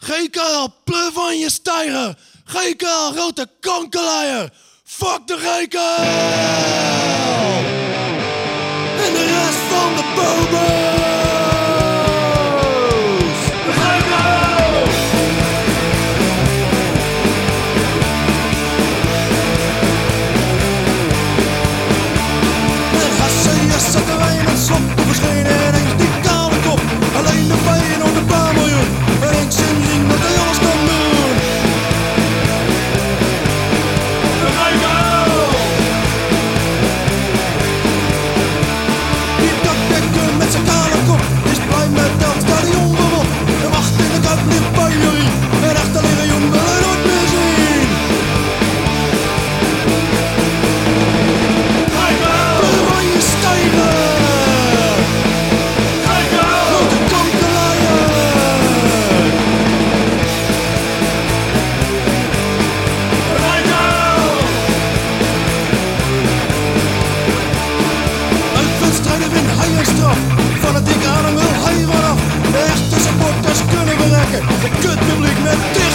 GKL, pleur van je stijger. GKL, grote kankerleier. Fuck de GKL. En de rest van de bobo's. De GKL. En HCS zetten wij in het slot. Toen verschenen ineens die kale kop. Alleen de bijen op een paar miljoen. En ik zin zien dat hij alles kan doen. De GKL. Die dakdekker met zijn kale kop is blij met dat stadion bewot. De wacht in de kuip ligt bij jullie. En echte legioen wil hij nooit meer zien. GKL. Pleur van je stijger. GKL. Grote kankerleier. Uit wedstrijden wint hij een straf. Van het dikke adem wil hij vanaf. De echte supporters kunnen bereiken. De kutpubliek met dicht